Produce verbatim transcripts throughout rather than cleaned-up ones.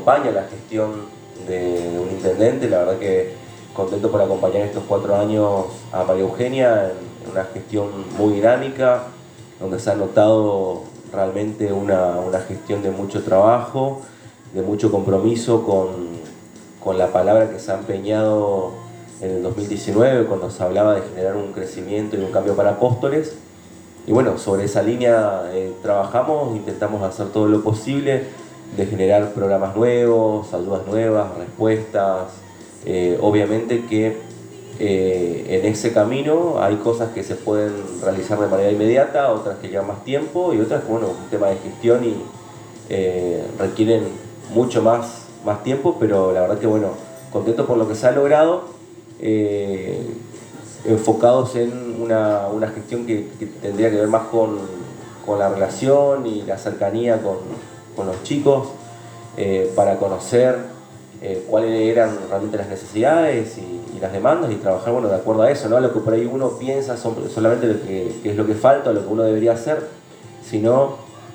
acompaña la gestión de un intendente. La verdad que contento por acompañar estos cuatro años a María Eugenia en una gestión muy dinámica, donde se ha notado realmente una, una gestión de mucho trabajo, de mucho compromiso con, con la palabra que se ha empeñado en el dos mil diecinueve, cuando se hablaba de generar un crecimiento y un cambio para Apóstoles. Y bueno, sobre esa línea eh, trabajamos, intentamos hacer todo lo posible de generar programas nuevos, ayudas nuevas, respuestas. Eh, obviamente que eh, en ese camino hay cosas que se pueden realizar de manera inmediata, otras que llevan más tiempo y otras que, bueno, un tema de gestión y eh, requieren mucho más, más tiempo, pero la verdad que, bueno, contento por lo que se ha logrado, eh, enfocados en una, una gestión que, que tendría que ver más con, con la relación y la cercanía con, con los chicos, eh, para conocer Eh, cuáles eran realmente las necesidades y, y las demandas y trabajar, bueno, de acuerdo a eso, no a lo que por ahí uno piensa son solamente lo que, que es lo que falta o lo que uno debería hacer, sino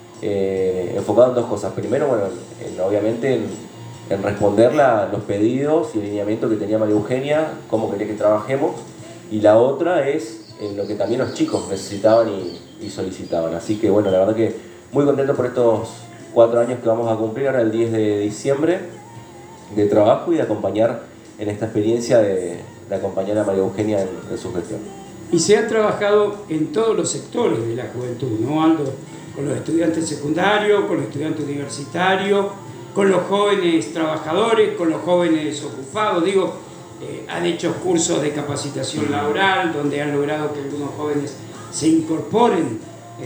eh, enfocado en dos cosas. Primero, bueno, en, obviamente en, en responder a los pedidos y el lineamiento que tenía María Eugenia, cómo quería que trabajemos, y la otra es en lo que también los chicos necesitaban y, y solicitaban. Así que bueno, la verdad que muy contento por estos cuatro años que vamos a cumplir ahora el diez de diciembre, de trabajo y de acompañar en esta experiencia de, de acompañar a María Eugenia en, en su gestión. Y se ha trabajado en todos los sectores de la juventud, ¿no, Aldo? Con los estudiantes secundarios, con los estudiantes universitarios, con los jóvenes trabajadores, con los jóvenes ocupados. Digo, eh, han hecho cursos de capacitación laboral donde han logrado que algunos jóvenes se incorporen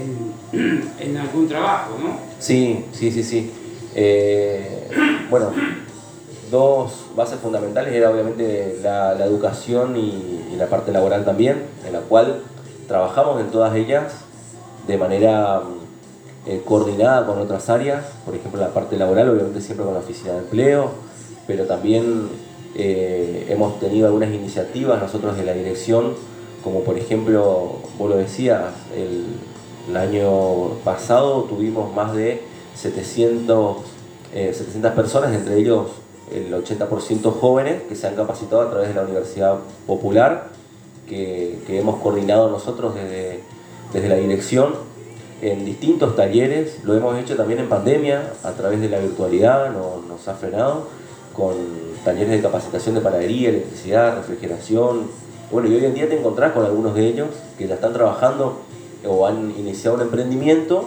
en, en algún trabajo, ¿no? Sí, sí, sí, sí. Eh, bueno, dos bases fundamentales era obviamente la, la educación y, y la parte laboral también, en la cual trabajamos en todas ellas de manera eh, coordinada con otras áreas, por ejemplo la parte laboral obviamente siempre con la oficina de empleo, pero también eh, hemos tenido algunas iniciativas nosotros de la dirección, como por ejemplo, vos lo decías, el, el año pasado tuvimos más de setecientas personas, entre ellos el ochenta por ciento jóvenes que se han capacitado a través de la Universidad Popular, que, que hemos coordinado nosotros desde, desde la dirección en distintos talleres. Lo hemos hecho también en pandemia, a través de la virtualidad, no, nos ha frenado, con talleres de capacitación de panadería, electricidad, refrigeración. Bueno, y hoy en día te encontrás con algunos de ellos que ya están trabajando o han iniciado un emprendimiento